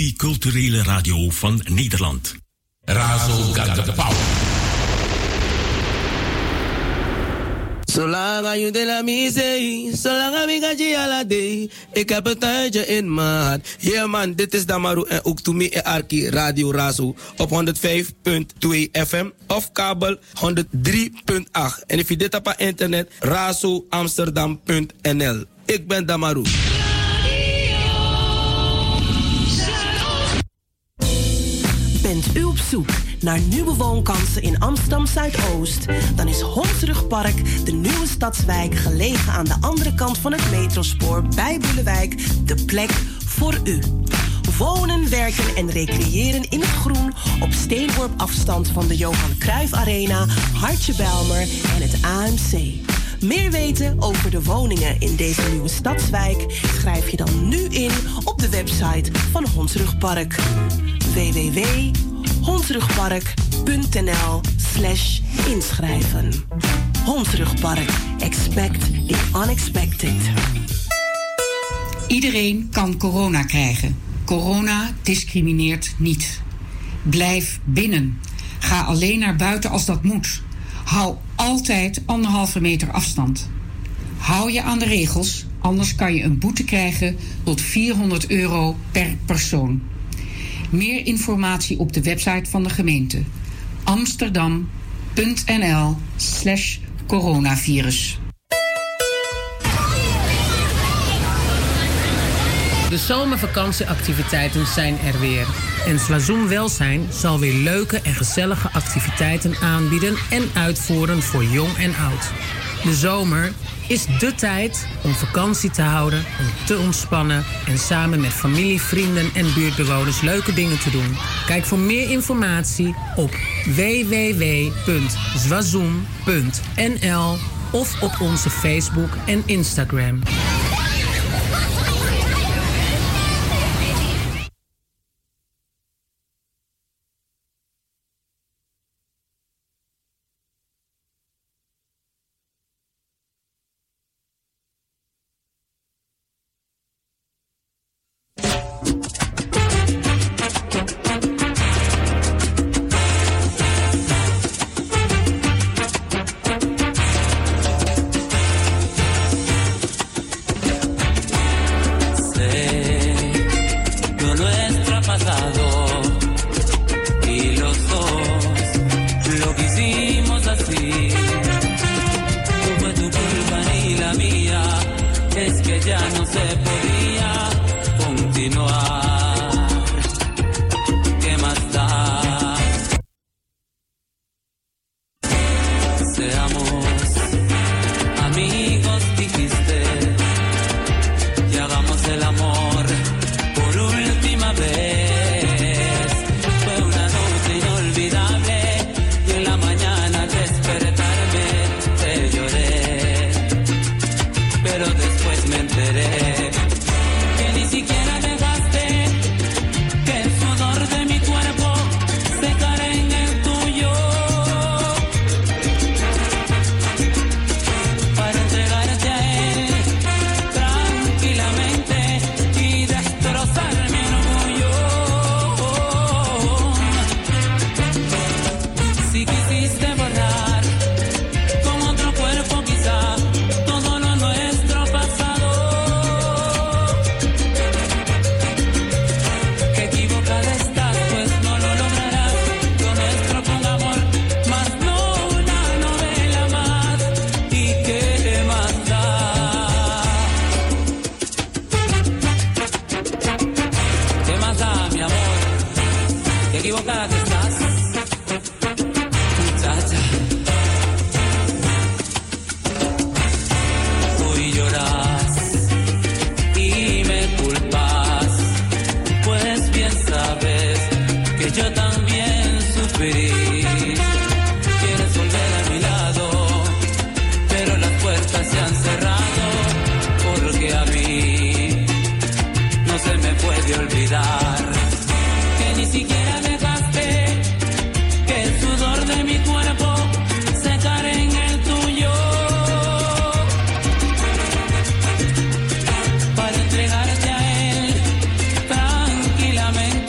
multiculturele radio van Nederland. Razo got the power. Zolang je de la misee, zolang ik ga je ala day, ik heb een tijdje in maat. Yeah man, dit is Damaru en ook to me en Arki Radio Razo op 105.2 FM of kabel 103.8. En if je dit op internet, razoamsterdam.nl. Ik ben Damaru. Bent u op zoek naar nieuwe woonkansen in Amsterdam Zuidoost? Dan is Hondsrugpark, de nieuwe stadswijk gelegen aan de andere kant van het metrospoor bij Boelewijk, de plek voor u. Wonen, werken en recreëren in het groen op steenworp afstand van de Johan Cruijff Arena, Hartje Bijlmer en het AMC. Meer weten over de woningen in deze nieuwe stadswijk schrijf je dan nu in op de website van Hondsrugpark. www.hondsrugpark.nl/inschrijven. Hondsrugpark. Expect the unexpected. Iedereen kan corona krijgen. Corona discrimineert niet. Blijf binnen. Ga alleen naar buiten als dat moet. Hou altijd 1,5 meter afstand. Hou je aan de regels, anders kan je een boete krijgen tot €400 per persoon. Meer informatie op de website van de gemeente. amsterdam.nl/coronavirus. De zomervakantieactiviteiten zijn er weer. En Zwazoem Welzijn zal weer leuke en gezellige activiteiten aanbieden en uitvoeren voor jong en oud. De zomer is dé tijd om vakantie te houden, om te ontspannen en samen met familie, vrienden en buurtbewoners leuke dingen te doen. Kijk voor meer informatie op www.zwazoem.nl of op onze Facebook en Instagram. Para entregarte a él tranquilamente.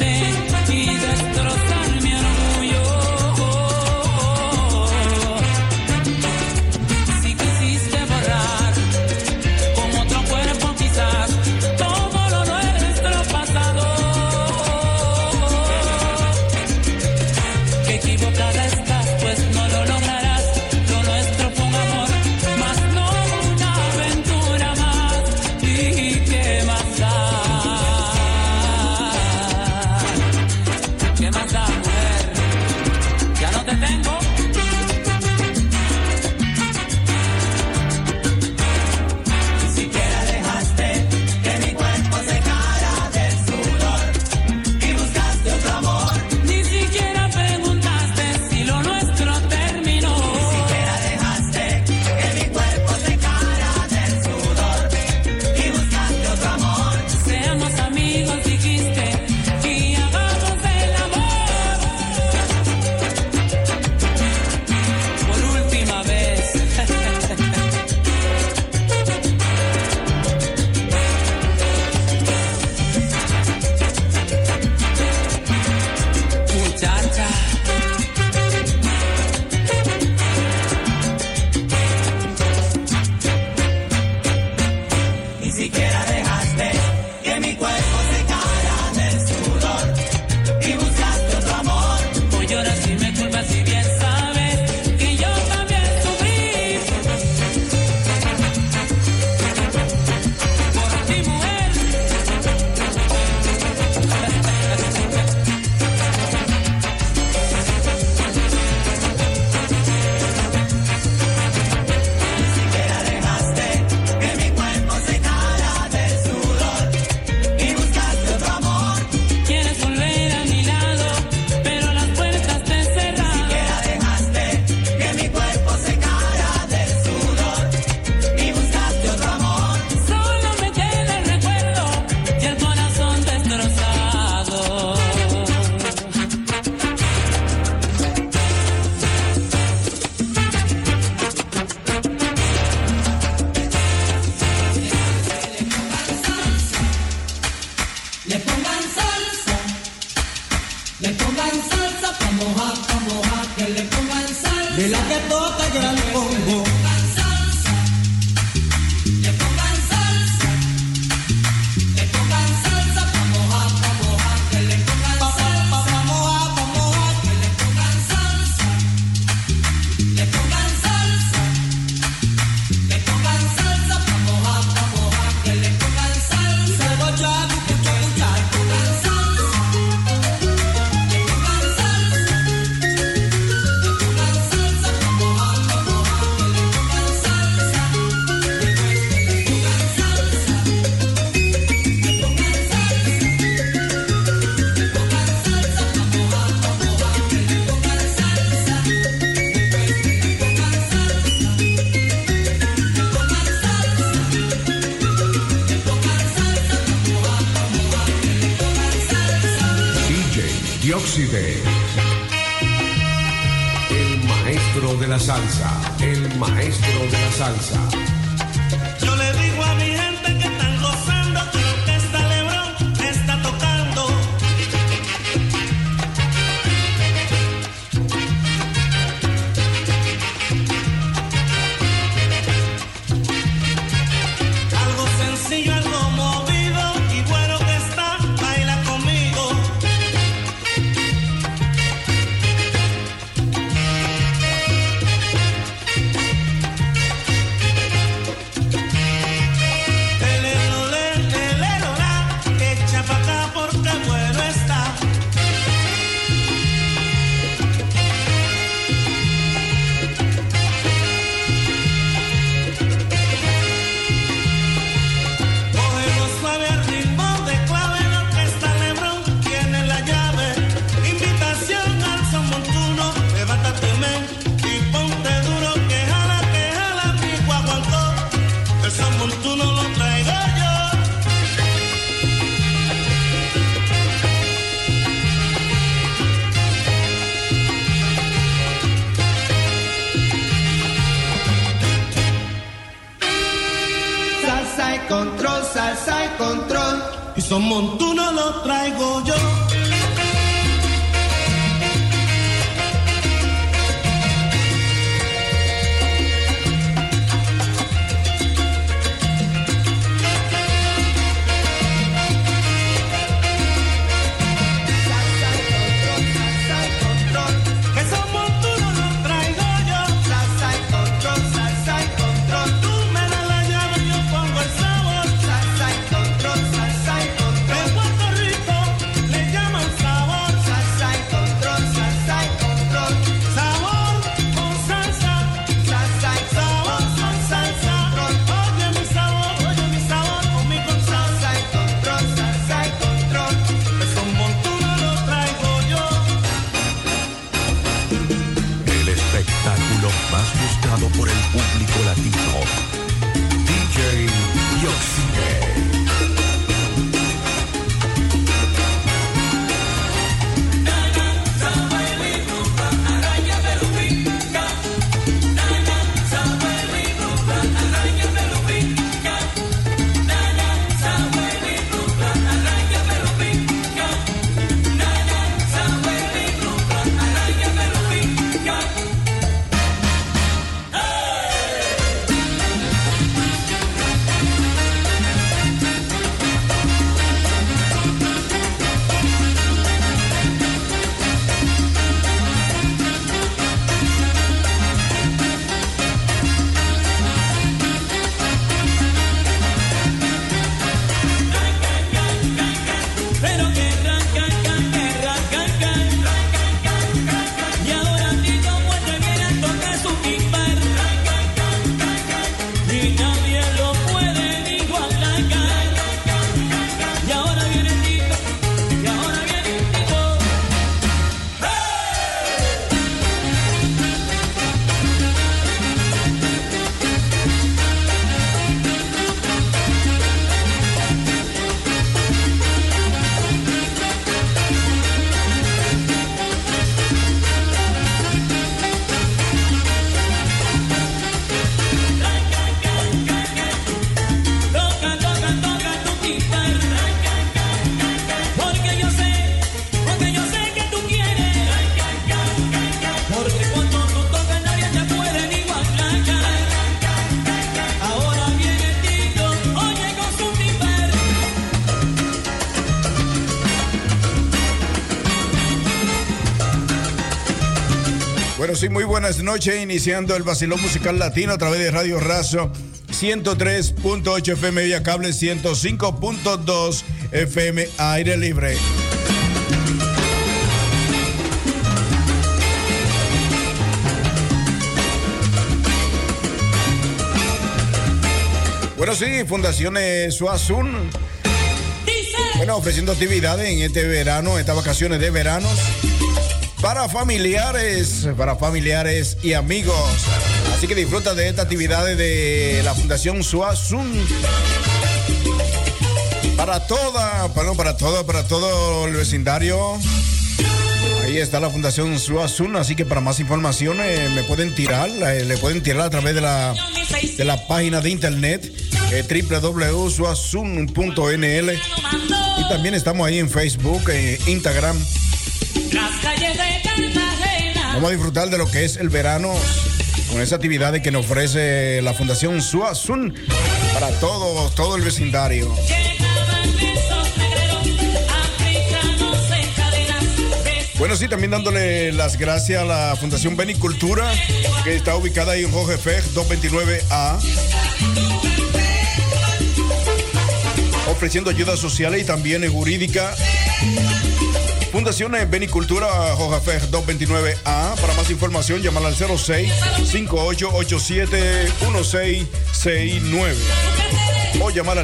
Le pongan salsa pa' mojar, que le pongan salsa. De la que toca el gran combo. El maestro de la salsa, el maestro de la salsa. Yo le digo a mi gente que están gozando, que lo que está Lebrón está tocando. Algo sencillo, algo movido y bueno que está, baila conmigo. Echa pa' acá porque bueno está. Cógelo suave al ritmo de clave, la orquesta Lebrón tiene la llave. Invitación al son montuno, levántate men y ponte duro, que jala mi guaguancó. El son montuno lo traigo yo. Salsa y control. Y son montuno lo traigo yo. Que son montuno lo traigo yo. Salsa y control. Tú me das la llave y yo pongo el sabor. Salsa y control. En Puerto Rico le Bueno, sí, muy buenas noches, iniciando el vacilón musical latino a través de Radio Razo 103.8 FM vía cable, 105.2 FM aire libre. Bueno, sí, Fundaciones Suazun, bueno, ofreciendo actividades en este verano, estas vacaciones de veranos, para familiares y amigos. Así que disfruta de estas actividades de la Fundación Suazun para todo el vecindario. Ahí está la Fundación Suazun, así que para más información le pueden tirar a través de la página de internet www.suazun.nl, y también estamos ahí en Facebook, Instagram. Vamos a disfrutar de lo que es el verano con esas actividades que nos ofrece la Fundación Suazun para todo el vecindario. Bueno, sí, también dándole las gracias a la Fundación Benicultura, que está ubicada ahí en Jorge Fej 229A, ofreciendo ayudas sociales y también jurídica. Fundación Benicultura, Jorge Fej 229A. Para más información, llamar al 06-5887-1669 o llamar al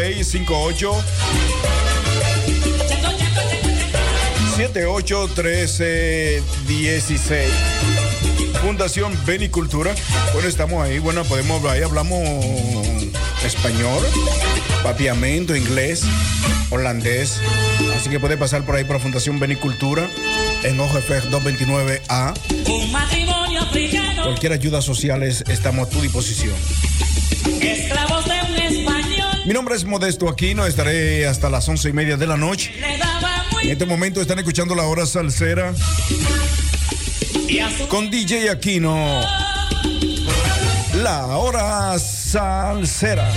06-58-78-1316. Fundación Benicultura. Bueno, estamos ahí. Bueno, ahí hablamos español, papiamento, inglés, holandés. Así que puede pasar por ahí por la Fundación Benicultura en OGF 229A. Un matrimonio africano. Cualquier ayuda social estamos a tu disposición. Esclavos de un español. Mi nombre es Modesto Aquino, estaré hasta las 11:30 de la noche. En este momento están escuchando La Hora Salsera con DJ Aquino. La Hora Salsera.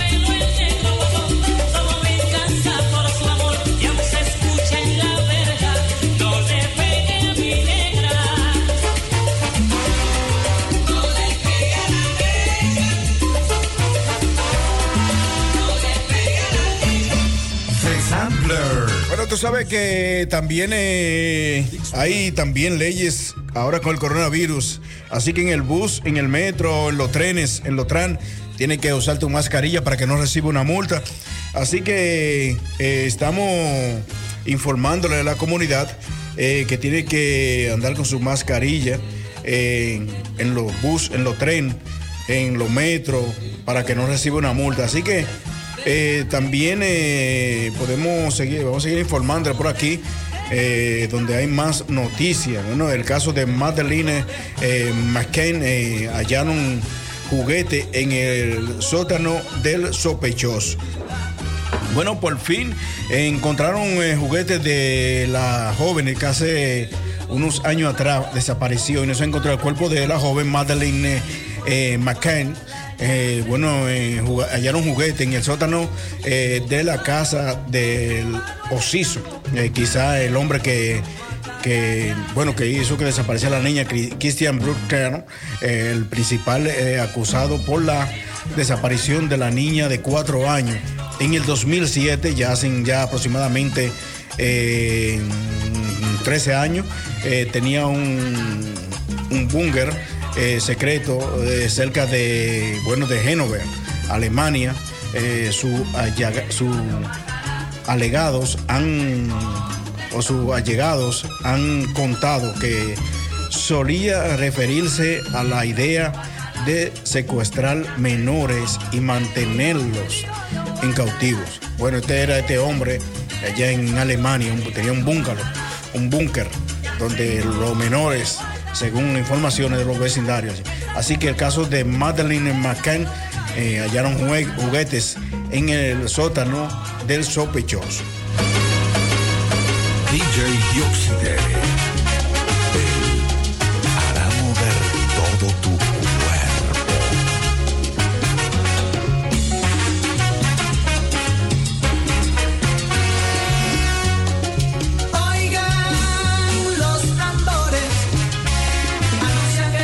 Bueno, tú sabes que también hay también leyes ahora con el coronavirus. Así que en el bus, en el metro, en los trenes, en los tran, tienes que usar tu mascarilla para que no reciba una multa. Así que estamos informándole a la comunidad que tiene que andar con su mascarilla en los bus, en los trenes, en los metros, para que no reciba una multa. Así que también vamos a seguir informando por aquí, donde hay más noticias. Bueno, el caso de Madeleine McCann, hallaron un juguete en el sótano del sospechoso. Bueno, por fin encontraron juguetes de la joven que hace unos años atrás desapareció, y no se encontró el cuerpo de la joven Madeleine McCann. Hallaron juguete en el sótano de la casa del Osiso. Quizá el hombre que hizo que desapareciera la niña, Christian Brucker, el principal acusado por la desaparición de la niña de 4 años. En el 2007, ya hacen aproximadamente 13 años, tenía un búnker secreto cerca de Hannover, Alemania. Sus allegados han contado que solía referirse a la idea de secuestrar menores y mantenerlos en cautivos. Bueno, este hombre allá en Alemania tenía un búnker donde los menores, según informaciones de los vecindarios. Así que el caso de Madeleine McCann, hallaron juguetes en el sótano del sospechoso. DJ Dioxide, hará mover todo tu cuerpo. Oigan los tambores, anuncian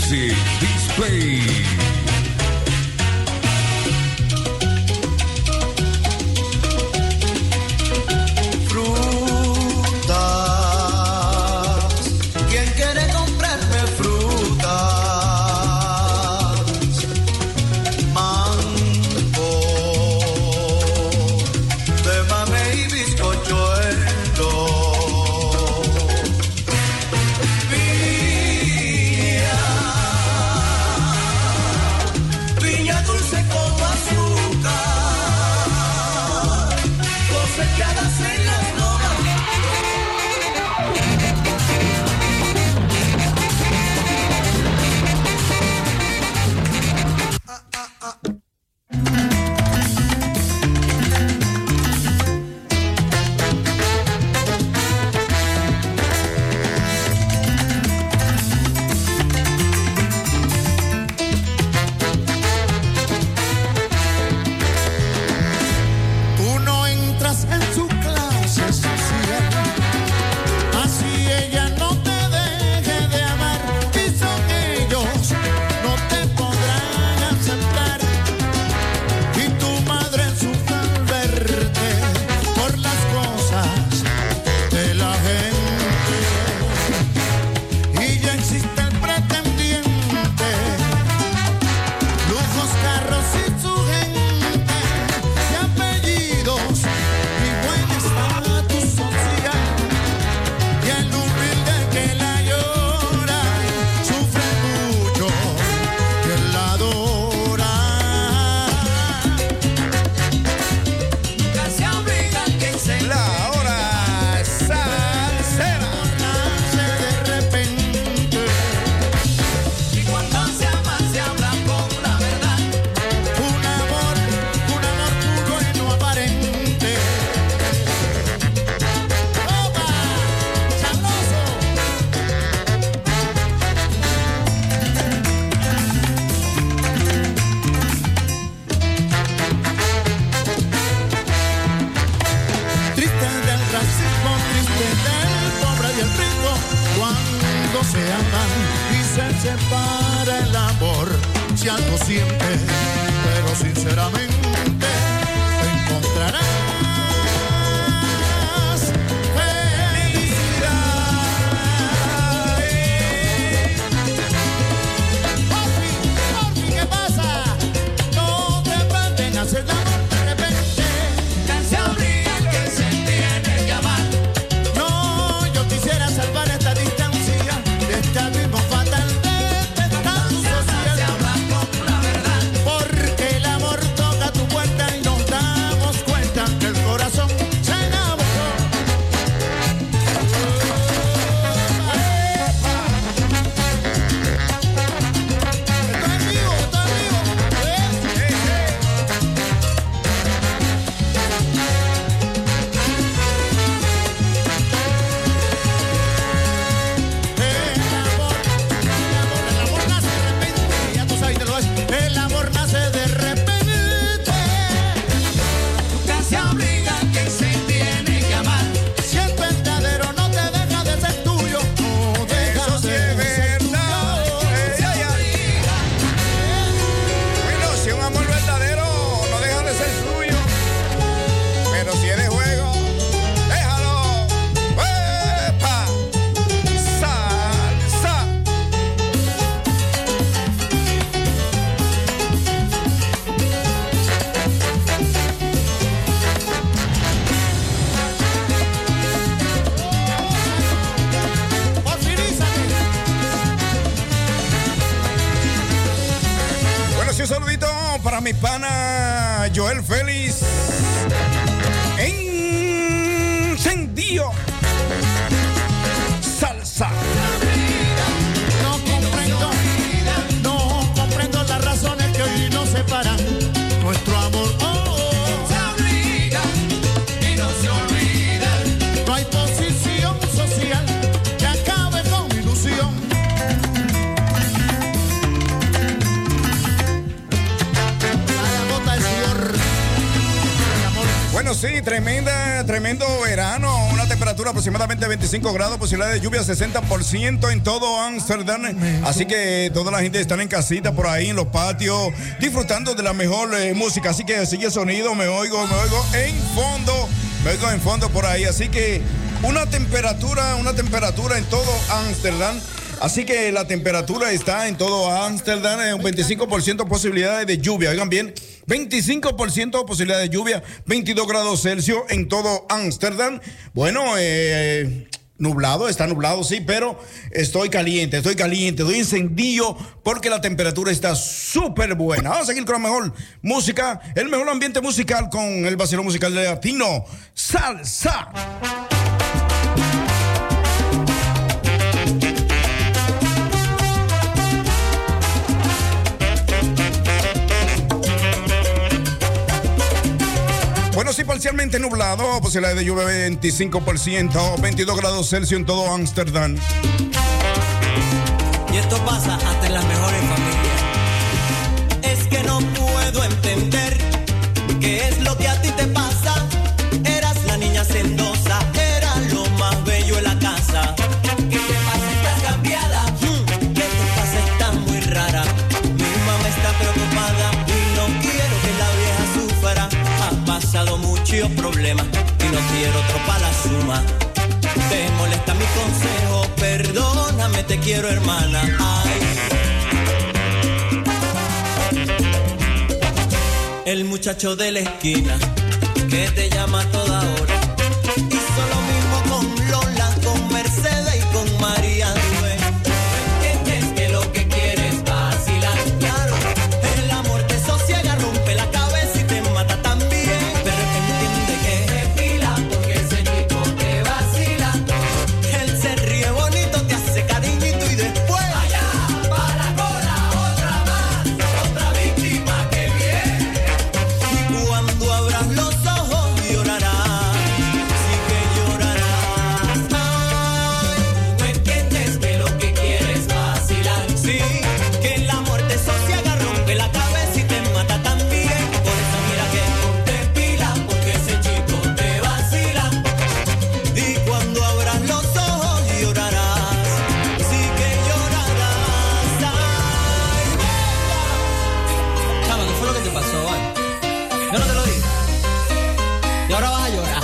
Music Display. ¿Quién quiere comprarme frutas? Mango, de mamey y bizcochuelo. Piña dulce con azúcar, cosechadas en las lomas. Tú no entras en su clase social, así ella no te deje de amar. Y son ellos, no te podrán aceptar. Y tu madre sufre al verte por las cosas de la gente. Y ya existe el pretendiente, lujos, carros y su gente, y apellidos y buen estatus social. Y el humilde que la llora sufre mucho que la adora. Nunca se obliga que se La hora salsera. nace de repente. Y cuando se ama se habla con la verdad. Un amor puro y no aparente. ¡Opa! ¡Sabroso! Triste del racismo, triste del pobre y el rico, cuando se aman y se separa el amor. Si algo sientes, pero sinceramente encontrarás felicidad. Porfi, ¿qué pasa? No te planten hacer el amor de repente. Canción brillo que se tiene que amar. No, yo quisiera salvar esta distancia de este abismo fatal de estatus social. Se habla con la verdad, porque el amor toca tu puerta y nos damos cuenta que el corazón se enamoró. Estoy en vivo, estoy en vivo. El amor nace de repente, ya tú sabes, te lo ves. El amor nace de repente. Nunca se obliga a que se tiene que amar. Si es verdadero, no te deja de ser tuyo. No deja de ser tuyo. Bueno, si un amor verdadero no deja de ser suyo, pero si es de juego, déjalo. ¡Epa! Salsa. Porfirízate. Bueno, sí, un saludito para mi pana Joel Félix. Encendido. Salsa. No comprendo las razones que hoy nos separan. Nuestro amor se abriga y no se olvida. No hay posición social que acabe con ilusión. Cada gota de sudor. El amor Bueno, sí, tremendo verano, una temperatura temperatura aproximadamente 25 grados, posibilidad de lluvia 60% en todo Ámsterdam. Así que toda la gente está en casita por ahí en los patios disfrutando de la mejor música. Así que sigue el sonido, me oigo en fondo por ahí. Así que una temperatura en todo Ámsterdam. Así que la temperatura está en todo Ámsterdam, un 25% posibilidades de lluvia. Oigan bien, 25% posibilidad de lluvia, 22 grados Celsius en todo Ámsterdam. Bueno, está nublado, sí, pero estoy caliente, doy encendido porque la temperatura está súper buena. Vamos a seguir con la mejor música, el mejor ambiente musical con el vacilón musical de Latino Salsa. Bueno, sí, parcialmente nublado, posibilidad de lluvia 25%, 22 grados Celsius en todo Ámsterdam. Y esto pasa hasta en las mejores familias. Es que no puedo entender qué es lo que a ti te pasa. Eras la niña sendosa, era lo más bello en la casa. ¿Qué te pasa? Estás cambiada. ¿Qué te pasa? Estás muy rara. Mi mamá está preocupada y no quiero que la vieja sufra. Ha pasado muchos problemas y no quiero otro para la suma. Te molesta mi consejo, perdóname, te quiero, hermana. Ay. El muchacho de la esquina que te llama a toda hora hizo lo mismo con Lola, con Mercedes y con María Dué. ¿Entiendes que lo que quieres es vacilar? Claro, el amor te sosiega, rompe la cabeza y te mata también. Pero entiende que te pila porque ese tipo te vacila. Él se ríe bonito, te hace cariñito y después allá para la cola, otra más, otra víctima que viene. Y cuando abras los ojos llorarás, sí que llorarás. Ay, ¿no entiendes que lo que quieres es vacilar? Sí, que el amor te sosiega, rompe la cabeza y te mata también. Por eso mira que te pila porque ese chico te vacila. Y cuando abras los ojos llorarás, sí que llorarás. Ay, venga. Chama, ¿qué fue lo que te pasó, vale? Yo no te lo dije. Y ahora vas a llorar.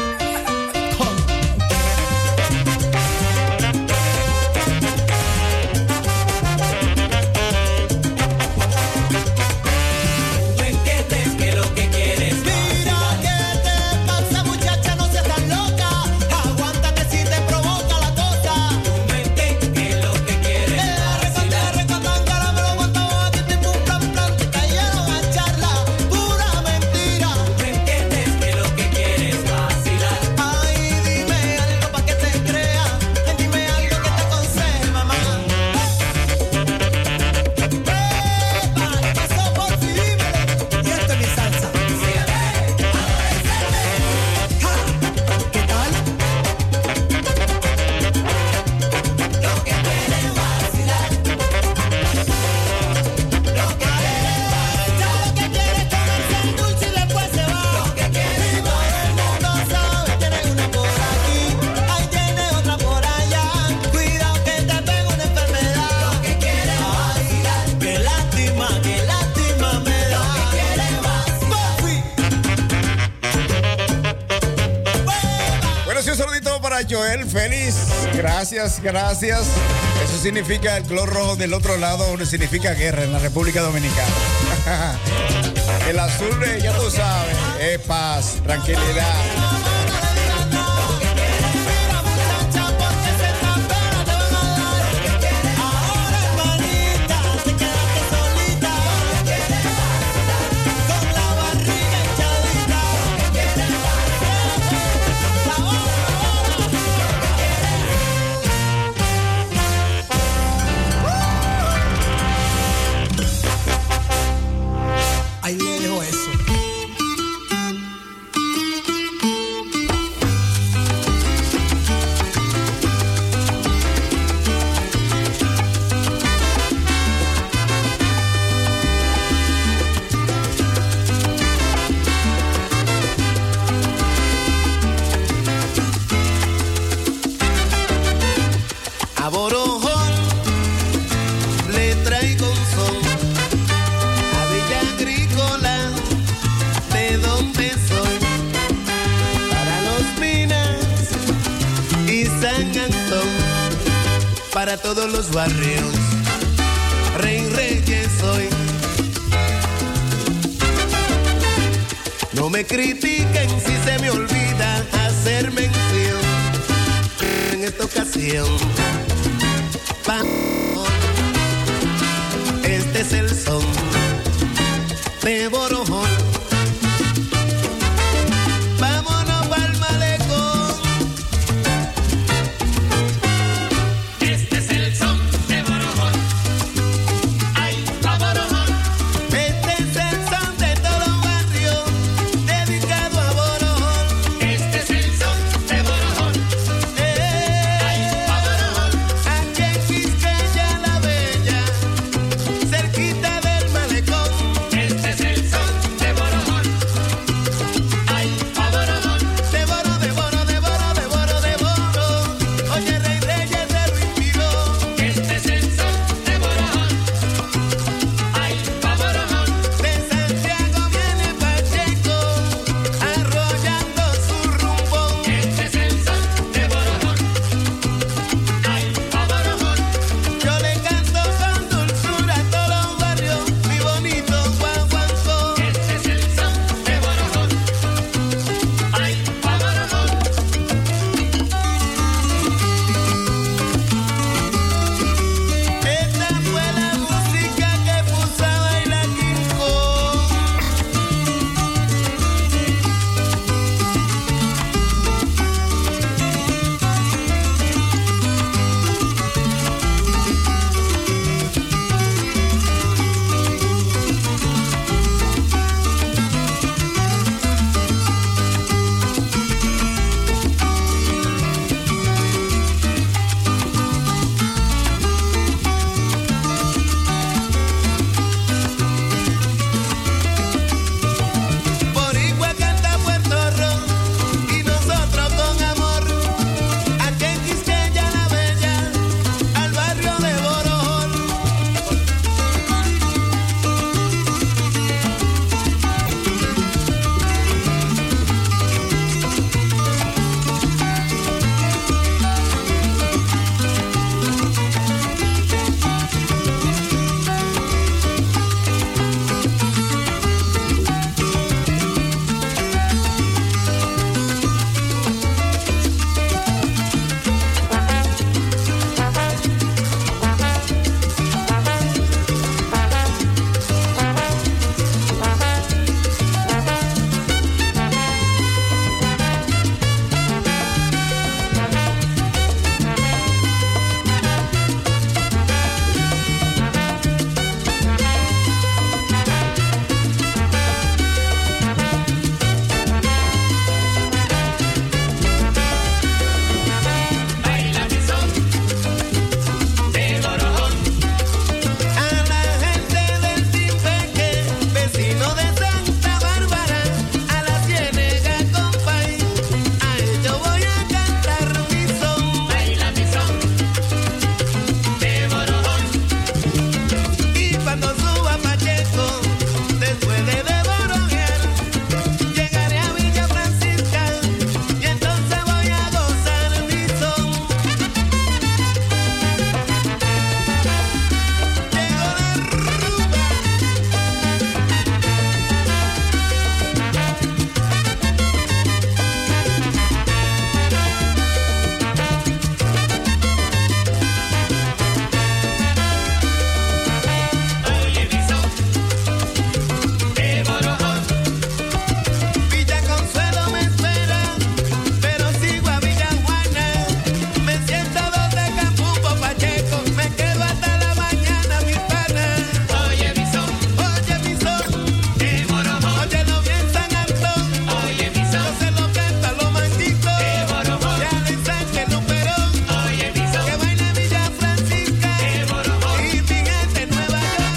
¿No entiendes que lo que quieres? Mira, ¿qué te pasa, muchacha? No seas tan loca. Aguántate si te provoca la cosa. ¿No entiendes que lo que quieres? Recotán, caramelo, aguantado, aquí te pum, plan, plan. Te cayeron a charla, pura mentira. ¿No entiendes que lo que quieres es vacilar? Ay, dime algo pa' que te crea. Dime algo que te aconseje, mamá. ¿Qué pasó por ti? Dímelo. Y esto es mi salsa. Sígueme, adolescente. Ja, ¿qué tal? Lo que quieres es vacilar. Lo que quieres es vacilar. Lo que quieres es comerse el dulce y después se va. Lo que quieres es todo el mundo sabe. Tienes una por aquí, ahí tienes otra por allá. Cuidado que te pega una enfermedad. Lo que quieres es vacilar. Qué lástima me da. Lo que quieres es vacilar. Bueno, sí, un saludito para Joel Félix. Gracias. Eso significa el color rojo del otro lado, significa guerra en la República Dominicana. El azul, ya tú sabes, es paz, tranquilidad. Ahora, hermanita, te quedaste solita. Con la barriga hinchadita. Ahí le dejo eso. A Borojón le traigo un son, a Villa Agrícola, de donde soy, para Los Minas y San Antón, para todos los barrios, Reyes soy. No me critiquen si se me olvida hacer mención en esta ocasión. Este es el son de Borojón. Vámonos pa'l malecón. Este es el son de Borojón. Ay, pa' Borojón. Este es el son de todos los barrios dedicado a Borojón. Este es el son de Borojón. Ay, pa' Borojón. Aquí en Quisqueya la Bella, cerquita del malecón. Este es el son de Borojón. Ay, pa' Borojón. De Boro, de Boro, de Boro, de Boro, de Boro. Oye, Reyes de Ruiz Miró. Este es el son de Borojón. Ay, pa' Borojón. De Santiago viene Pacheco, arrollando su rumbo. Este es el son de Borojón. Ay, pa' Borojón. Yo le canto con dulzura a todos los barrios, mi bonito Guaguancó. Este es el son de Borojón. Ay, pa' Borojón. Esta fue la música que puso a bailar King Kong. Boricua canta Puerto Rico y nosotros con amor. Aquí en Quisqueya la Bella, al barrio de Borojón. Baila mi son de Borojón. A la gente del Timpeque, vecino de Santa Bárbara, a la Ciénega, compay, a ellos voy a cantar mi son. Baila mi son de Borojón. Y cuando suba Pacheco, después de Borojear, llegaré a Villa Francisca y entonces voy a gozar mi son. Llegó la rumba. Oye mi son de Borojón. Villa Consuelo me espera, pero sigo a Villa Juana. Me siento donde Campumbo Pacheco, me quedo hasta la mañana, mi pana. Oye mi son Oye mi son, de Borojón. óyelo bien San Antón. Oye mi Yo son se lo canto a los manguitos, de Borojón. de Alex Sánchez Luperón, Oye mi son que baila en Villa Francisca de Borojón. y mi gente en Nueva York.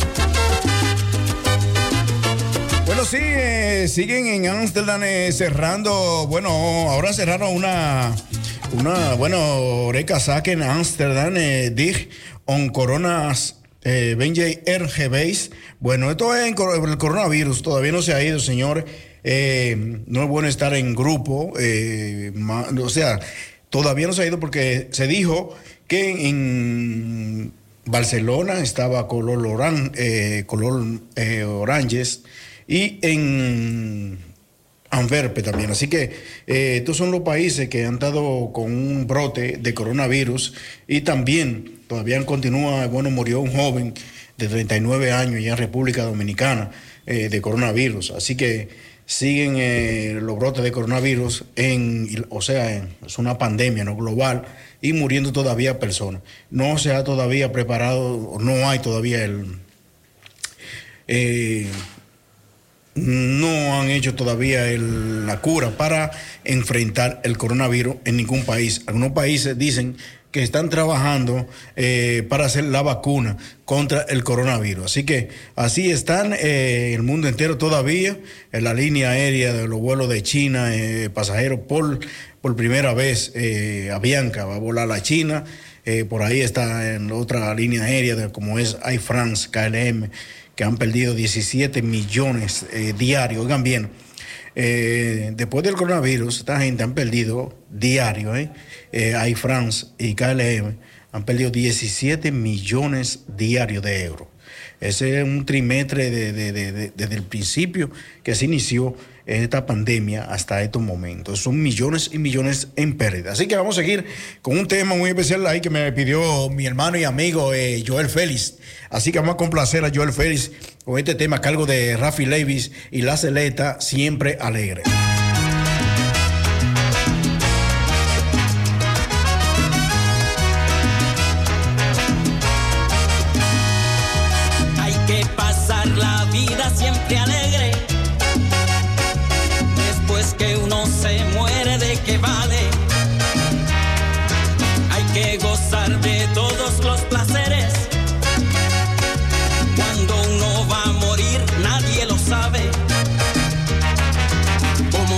Bueno, sí, siguen en Ámsterdam cerrando. Bueno, ahora cerraron Una, bueno, Eureka Zaken Amsterdam, dig on coronas. Benjay RGBase. Bueno, esto es el coronavirus, todavía no se ha ido, señor. No es bueno estar en grupo, o sea, todavía no se ha ido porque se dijo que en Barcelona estaba color oranges y en Antwerp también. Así que estos son los países que han estado con un brote de coronavirus y también todavía continúa. Bueno, murió un joven de 39 años ya en República Dominicana de coronavirus. Así que siguen los brotes de coronavirus, es una pandemia, ¿no?, global, y muriendo todavía personas. No se ha todavía preparado, no hay todavía no han hecho todavía la cura para enfrentar el coronavirus en ningún país. Algunos países dicen que están trabajando para hacer la vacuna contra el coronavirus. Así que así están el mundo entero todavía. En la línea aérea de los vuelos de China, pasajeros por primera vez, Avianca va a volar a China. Por ahí está en otra línea aérea como es Air France, KLM, que han perdido 17 millones diarios. Oigan bien, después del coronavirus, esta gente han perdido diario, Air France y KLM han perdido 17 millones diarios de euros. Ese es un trimestre desde el principio que se inició esta pandemia hasta estos momentos. Son millones y millones en pérdida. Así que vamos a seguir con un tema muy especial ahí que me pidió mi hermano y amigo Joel Félix. Así que vamos a complacer a Joel Félix con este tema a cargo de Rafi Levis y La Celeta, Siempre Alegre. Hay que pasar la vida siempre alegre. Después que uno se muere, ¿de qué vale? Hay que gozar de todos los placeres. Cuando uno va a morir, nadie lo sabe.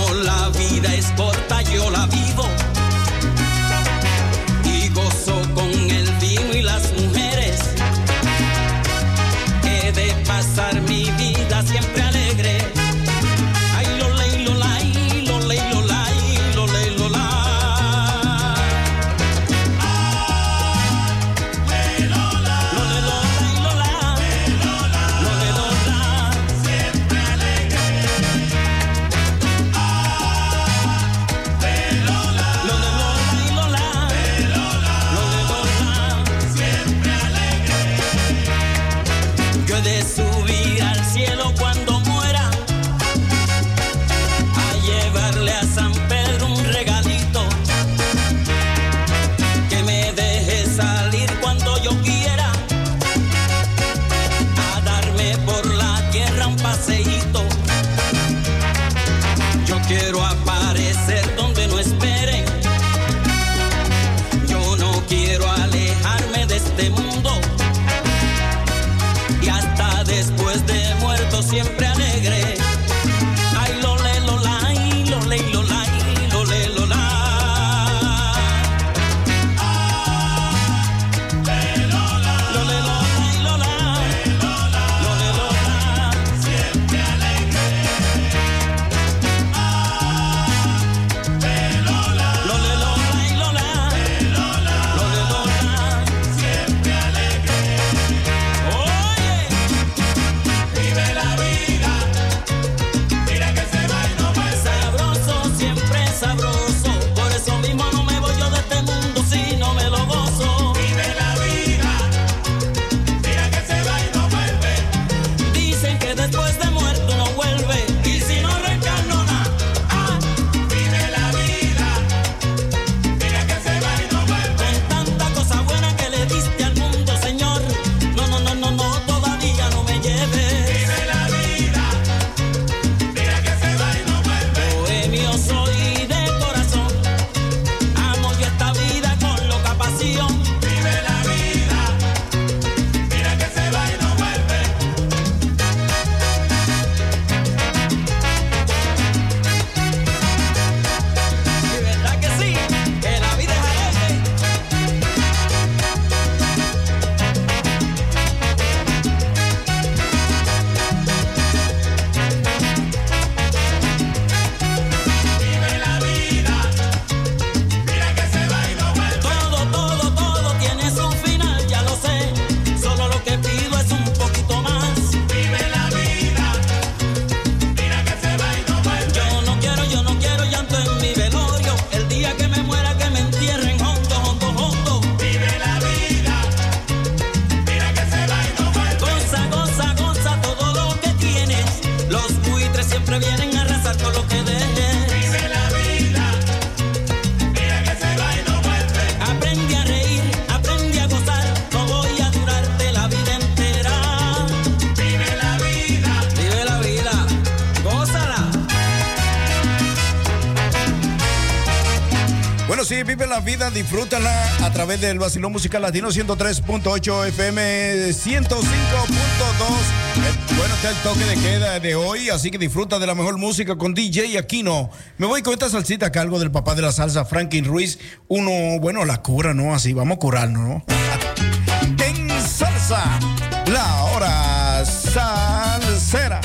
que vive la vida, disfrútala a través del Vacilón Musical Latino 103.8 FM 105.2. Bueno, está el toque de queda de hoy, así que disfruta de la mejor música con DJ Aquino. Me voy con esta salsita a cargo del papá de la salsa, Franklin Ruiz. Uno, bueno, la cura, ¿no? Así, vamos a curarnos, ¿no? En salsa, la hora salsera.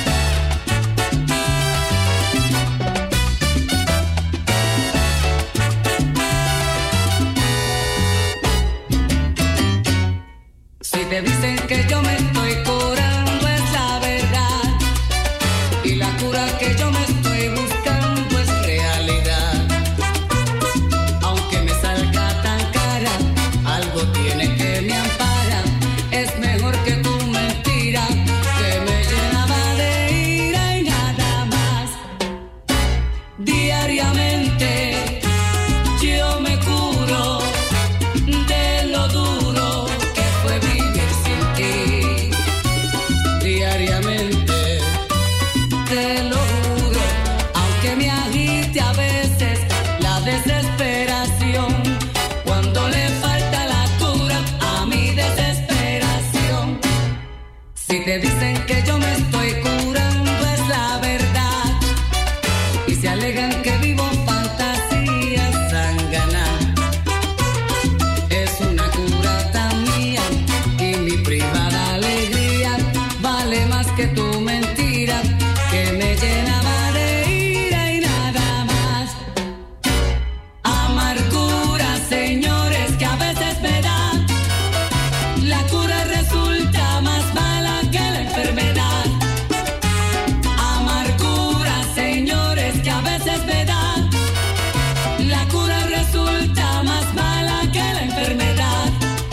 Si te dicen que yo me estoy curando es la verdad, y la cura que yo me estoy buscando es realidad. Aunque me salga tan cara, algo tiene que me ampara. Es mejor que tu mentira, que me llenaba de ira y nada más. Diariamente yo me curo de lo duro que fue vivir sin ti. Diariamente te lo juro, aunque me agite a veces la desesperación, cuando le falta la cura a mi desesperación. Si te dicen que yo me estoy curando es la verdad, y se alegan que vivo fantasías zánganas. Es una cura tan mía, y mi privada alegría vale más que tu mentira, que me llenaba de ira y nada más. Amargura, señores, que a veces me da. La cura resulta más mala que la enfermedad. Amargura, señores, que a veces me da. La cura resulta más mala que la enfermedad.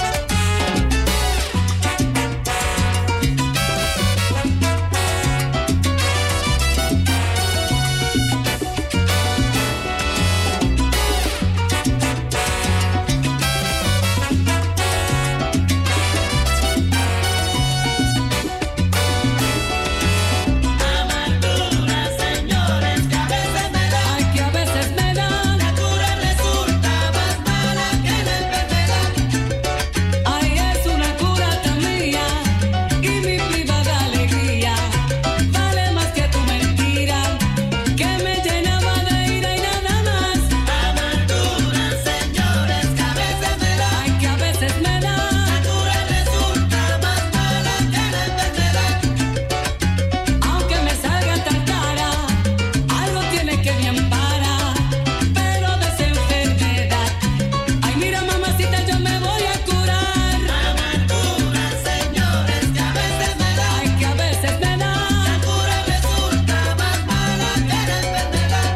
Amargura, señores, que a veces me da. Ay, que a veces me da. La cura resulta más mala que la enfermedad. Ay, es una cura tan mía, y mi privada alegría vale más que tu mentira, que me llenaba de ira y nada más. Amargura, señores, que a veces me da. Ay, que a veces me da. La cura resulta más mala que la enfermedad. Aunque me salga tan cara, algo tiene que me ampara, pero de esa enfermedad. Ay, mira, mamacita, yo me voy a curar. Amargura, señores, que a veces me da. Ay, que a veces me da. La cura resulta más mala que la enfermedad.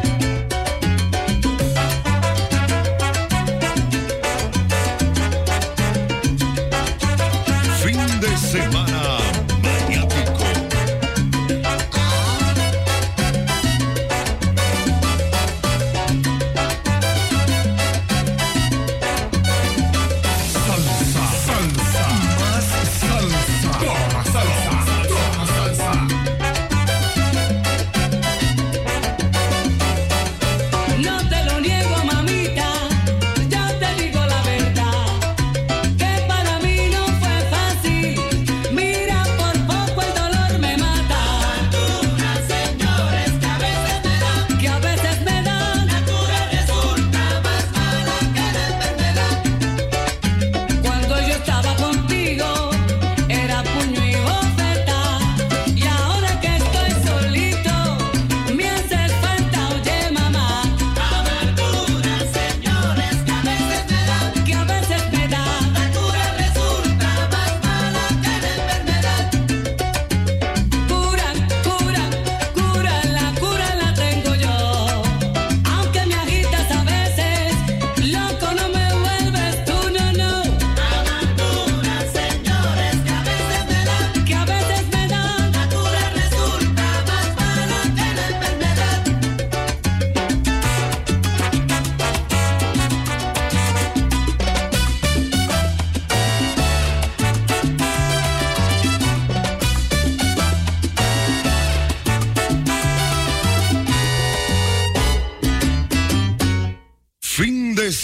Fin de semana maniático. Salsa, salsa, más salsa. Toma salsa, toma salsa. No te lo niego, mamita, yo te digo la verdad, que para mí no fue fácil. Mi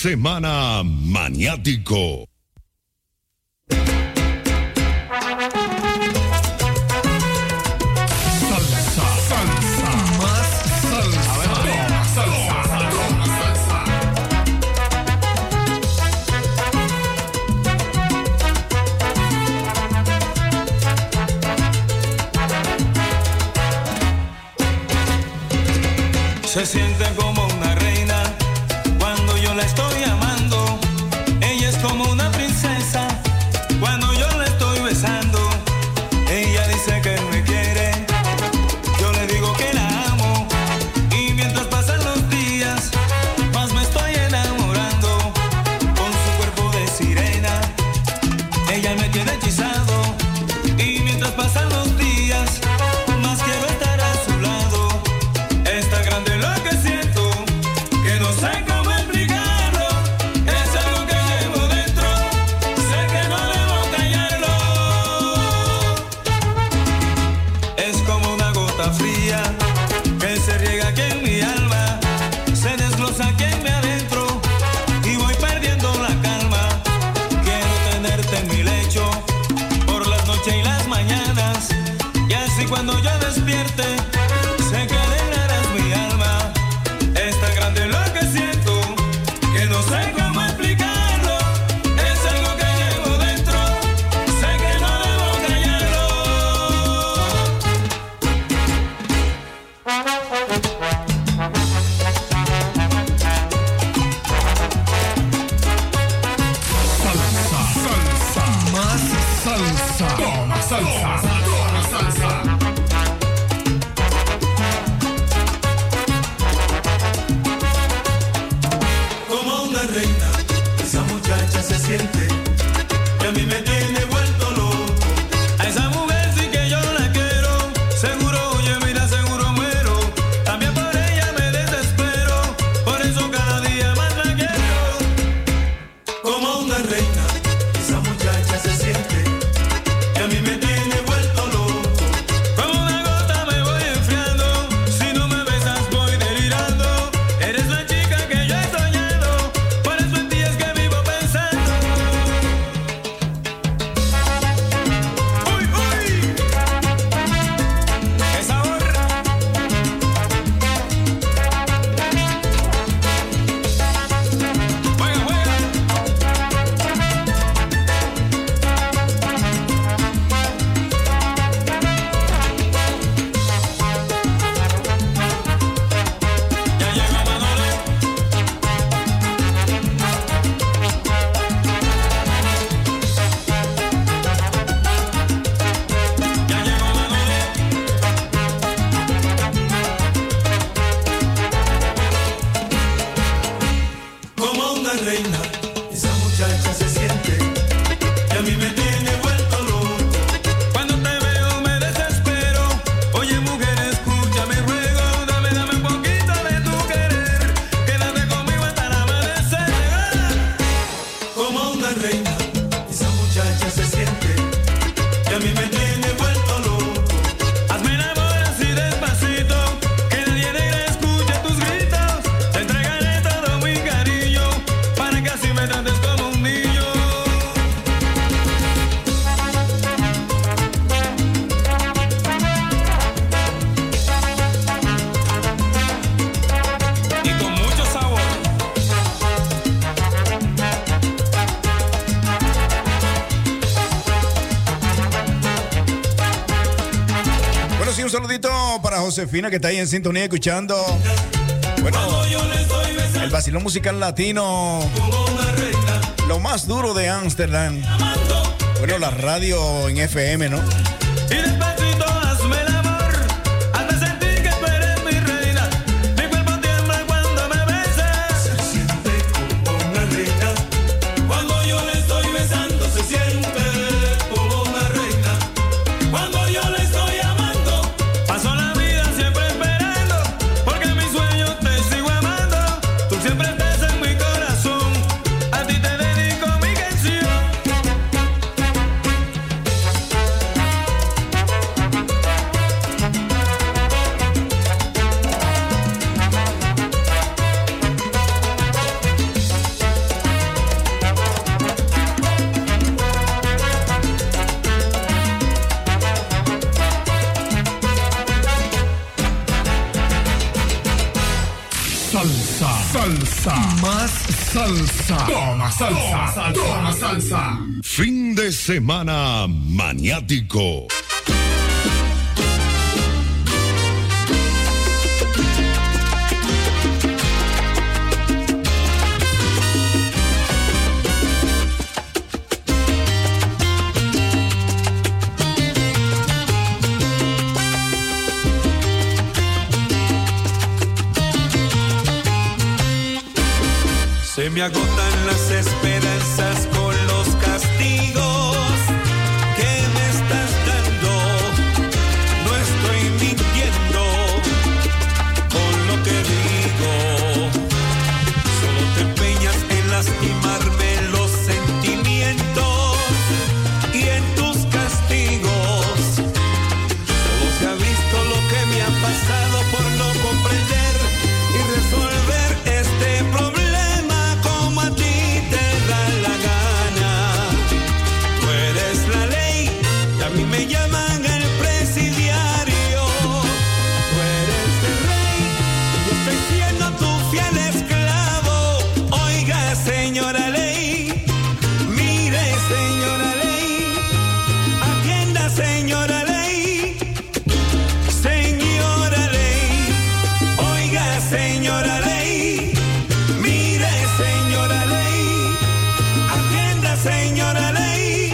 semana maniático. Se siente como una reina cuando yo la estoy amando. Ella es como una princesa cuando yo la estoy besando. Ella dice que me quiere, yo le digo que la amo. Y mientras pasan los días, más me estoy enamorando. Con su cuerpo de sirena, ella me tiene hechizado. Y mientras pasan los días, más quiero estar a su lado. Está grande lo que siento, que no sé cómo explicarlo. Es algo que llevo dentro, sé que no debo callarlo. Es como una gota fría que se riega aquí en mi alma, se desglosa aquí en mi adentro y voy perdiendo la calma. Quiero tenerte en mi lecho por las noches y las mañanas, y así cuando yo despierte sé que alegrarás mi alma. Está grande lo que siento, que no sé cómo explicarlo. Es algo que llevo dentro, sé que no debo callarlo. Salsa, más salsa. Toma salsa, toma salsa. Como una reina, esa muchacha se siente, que a mí me tiene vuelto loco. A esa mujer sí que yo la quiero, seguro, oye, mira, seguro muero. También por ella me desespero, por eso cada día más la quiero. Como una reina, esa muchacha se siente, que a mí me tiene vuelto loco. Como una gota me voy enfriando, si no me besas voy delirando. Eres la chica que yo he soñado, por eso en ti es que vivo pensando. ¡Uy, uy! ¡Qué sabor! ¡Juega, juega! Ya llega Manolo. Ya llegó Manolo. Como una reina, esa muchacha se siente, que a mí me tiene vuelto loco. Cuando te veo me desespero, oye mujer, escucha mi ruego. Dame, dame un poquito de tu querer, quédate conmigo hasta el amanecer. Como una reina, esa muchacha se siente, que a mí me tiene vuelto loco. Hazme el amor así despacito, que nadie negra escuche tus gritos. Te entregaré todo mi cariño, para que así me trates como un niño. Y con mucho sabor. Bueno, sí, un saludito para Josefina que está ahí en sintonía escuchando. Bueno, el vacilón musical latino, lo más duro de Ámsterdam. Bueno, la radio en FM, ¿no? Y despacito hazme el amor, hazme sentir que tú eres mi reina. Mi cuerpo tiembla cuando me besas. Se siente como una reina. Cuando yo le estoy besando se siente como una reina. Cuando yo le estoy amando, paso la vida siempre esperando, porque en mis sueños te sigo amando. Tú siempre estás en mi corazón, a ti te dedico mi canción. salsa. Más salsa. Toma salsa. Toma salsa. Fin de semana maniático. Se me agotan las esperanzas con los castigos que me estás dando. No estoy mintiendo con lo que digo. Solo te empeñas en lastimarme los sentimientos y en tus castigos. Solo se ha visto lo que me ha pasado por no comprender y resolver este problema. Me llaman el presidiario. Tú eres el rey, yo estoy siendo tu fiel esclavo. Oiga, señora ley, mire, señora ley, atienda, señora ley, señora ley, oiga, señora ley, mire, señora ley, atienda, señora ley.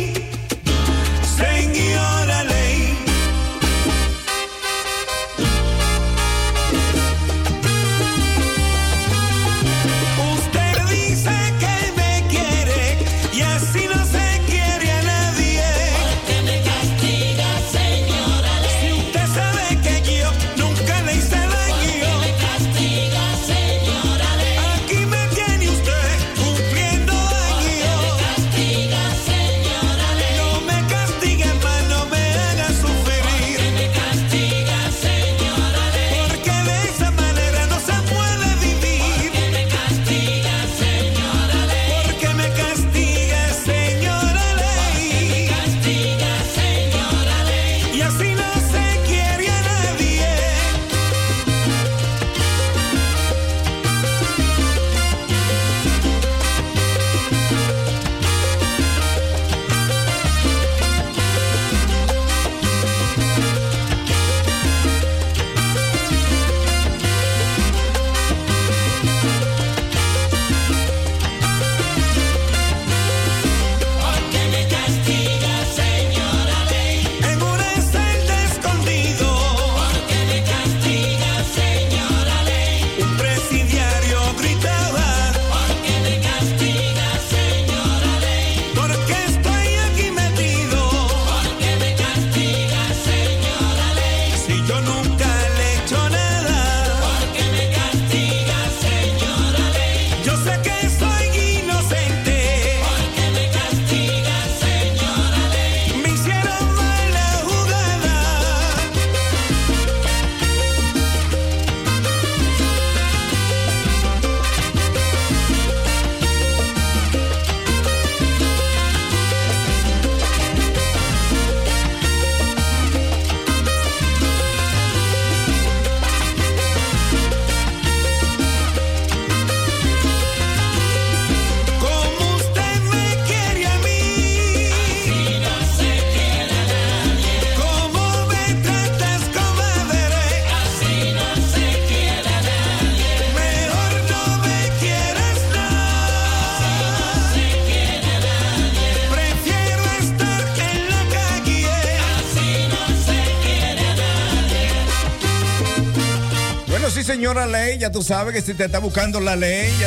Señora ley, ya tú sabes que si te está buscando la ley, ya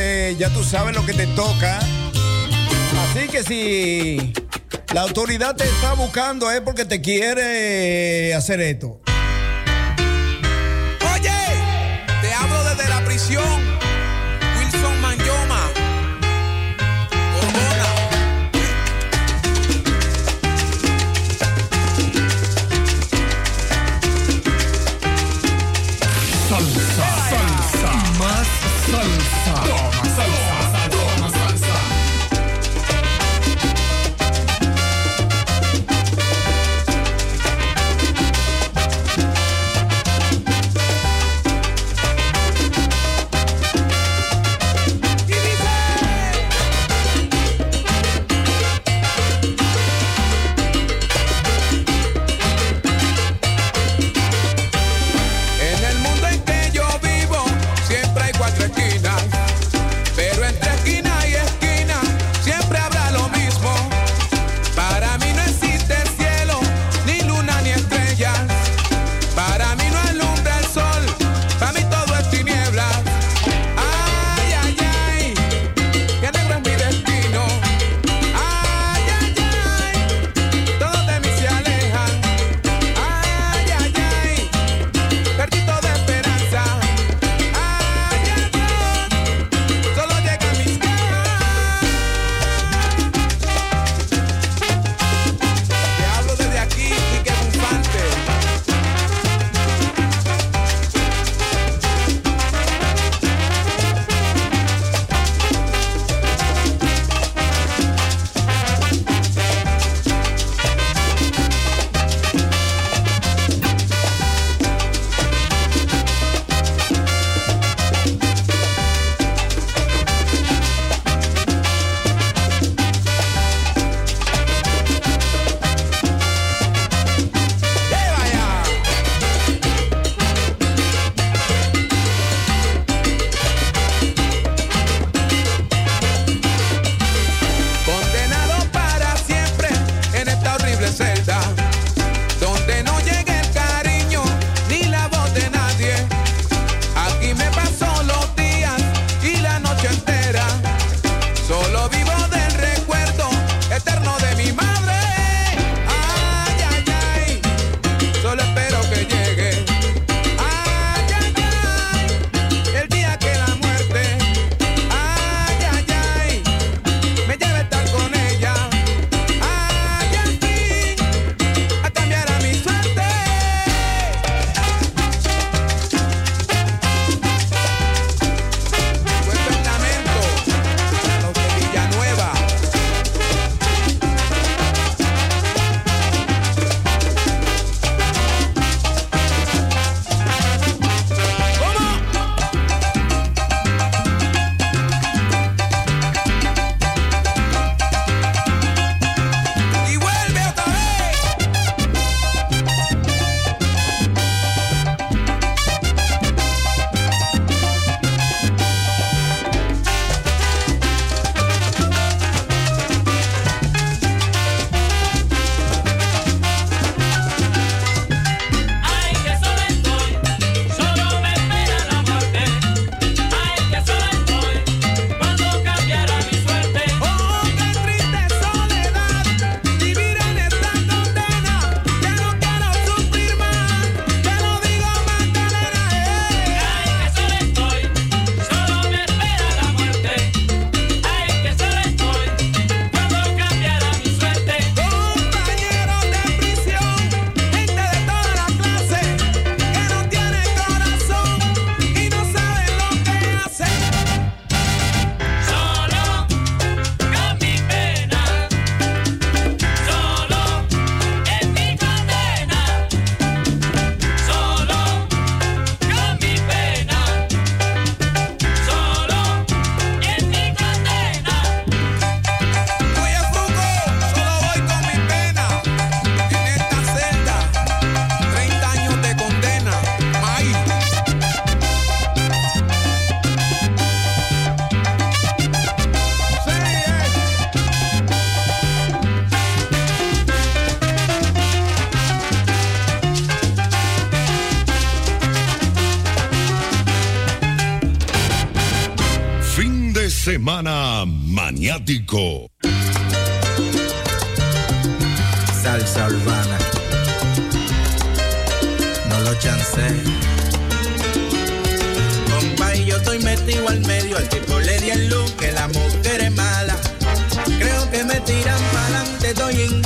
tú sabes lo que te toca. Así que si la autoridad te está buscando es porque te quiere hacer esto. Oye, te hablo desde la prisión, Wilson Manyoma. Salsa, más salsa. Toma salsa, toma salsa. semana maniático. Salsa urbana, no lo chancé. Compa, y yo estoy metido al medio, al tipo le di el look, que la mujer es mala. Creo que me tiran pa'lante, estoy en